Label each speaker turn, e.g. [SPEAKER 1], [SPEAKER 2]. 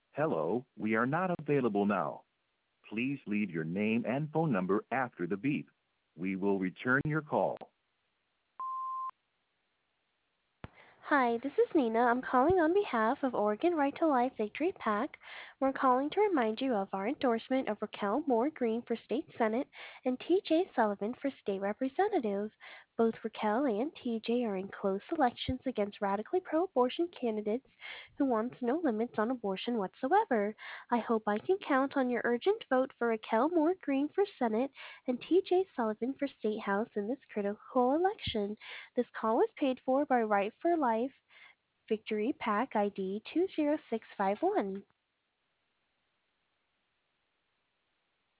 [SPEAKER 1] Hello, we are not available now. Please leave your name and phone number after the beep. We will return your call.
[SPEAKER 2] Hi, this is Nina. I'm calling on behalf of Oregon Right to Life Victory PAC. We're calling to remind you of our endorsement of Raquel Moore Green for State Senate and TJ Sullivan for State Representative. Both Raquel and TJ are in close elections against radically pro abortion candidates who want no limits on abortion whatsoever. I hope I can count on your urgent vote for Raquel Moore Green for Senate and TJ Sullivan for State House in this critical election. This call was paid for by Right for Life Victory PAC ID 20651.